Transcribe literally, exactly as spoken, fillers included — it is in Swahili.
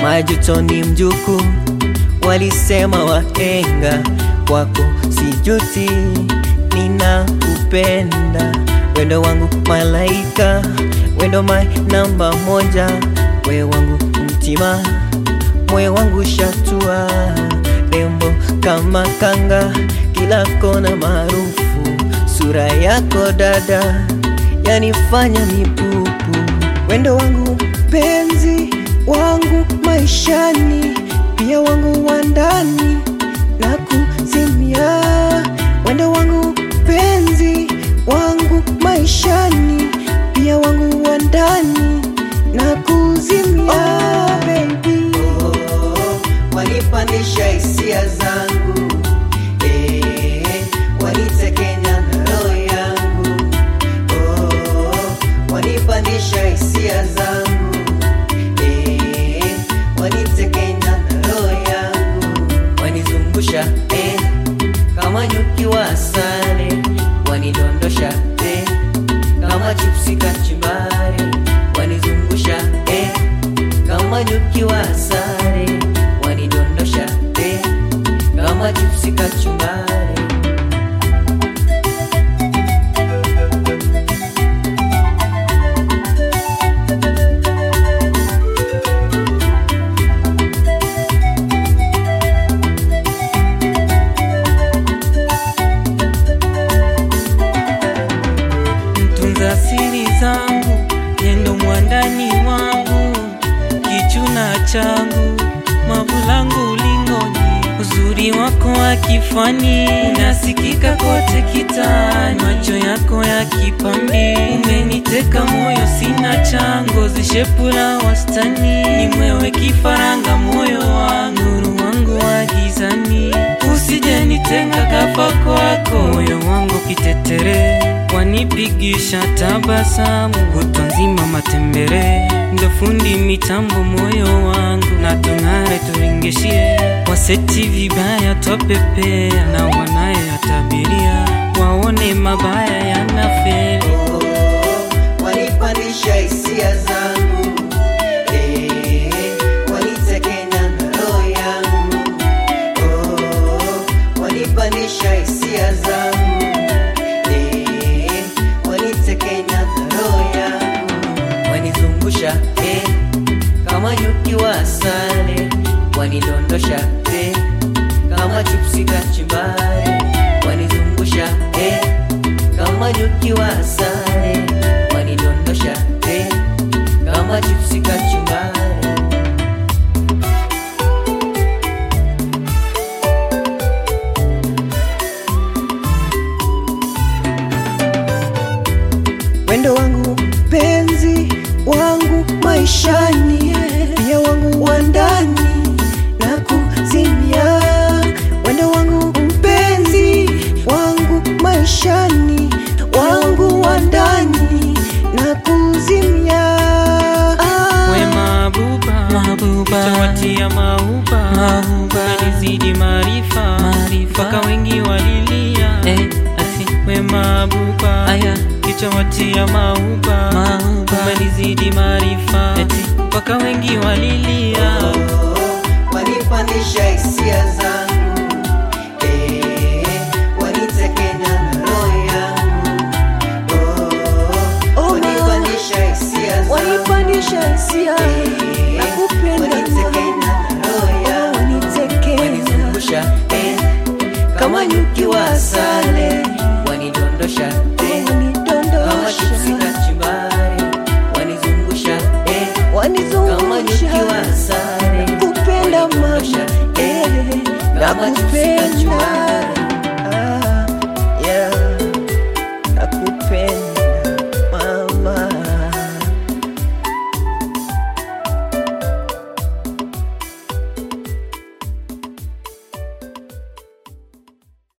majuto ni mjuku, walisema wahenga. Kwako sijuti, ninakupenda. Wendo wangu malaika, wendo my namba moja. We wangu mtima, moyo wangu shatua. Rembo kama kanga, kila kona maarufu. Sura yako dada, yanifanya mipupu. Wendo wangu penzi, wangu maishani, pia wangu wandani na kuzimia. Wendo wangu penzi, wangu maishani, pia wangu wandani na kuzimia. Oh baby, oh, wanipandisha hisia zangu, eh, wanitekenya na roho yangu. Oh, wanipandisha hisia zangu, eh, wanitekenya na roho yangu. Wanizungusha eh, kama nyuki wa asali, wanidondosha eh, kama chipsi kachumbari. Wanizungusha eh, kama nyuki wa asali, wanidondosha eh, kama chipsi kachumbari. Mtunza siri zangu, yendo mwandani wangu, kichuna changu, mavulangu ulingoni. Uzuri wako wa kifani, unasikika kote kitani. Macho yako ya kipambi, umeniteka moyo sina chango. Zishepula wastani, ni mwewe kifaranga moyo wangu. Nuru wangu wa gizani, usije nitenga kafa kwako. Moyo wangu kitetere, wanipigisha tabasamu. Kutonzima matembere, ndo fundi mitambo moyo wangu. Na tungare turingeshie, waseti vibaya twapepea. Na wanaye atabiria, waone mabaya yanafeli. Oh, wanipandisha hisia zangu, eh, wanitekenya na roho yangu. Oh, wanipandisha hisia zangu, eh, wanitekenya na roho yangu. Wanizungusha eh, kama nyuki wa asali, wanidondosha eh, kama chipsi kachumbari. Wanizungusha eh, kama nyuki wa asali, wanidondosha eh, kama chipsi kachumbari. Wendo wangu penzi, wangu maishani, pia wangu wandani na kuzimia. Wendo wangu mpenzi, wangu maishani, wangu wandani na kuzimia. Ah, we mabuba, mabuba, chawatia mauba, mauba, nizidi marifa, marifa, paka wengi walilia. Eh, ati we mabuba, aya, kichawatia mauba, mauba, umenizidi marifa, eti paka wengi walilia. Oh, wanipandisha hisia zangu, eh, wanitekenya na roho yangu. Oh, wanipandisha hisia zangu, wanipandisha hisia, eh, nakupenda wanitekenya na roho yangu. wanitekenya. Wanizungusha eh, kama nyuki wa asali, wanidondosha eh, kama chipsi kachumbari. Wanizungusha eh, kama nyuki wa asali, kupenda mama, wanidondosha eh, kama chipsi kachumbari. ah, yeah, nakupenda.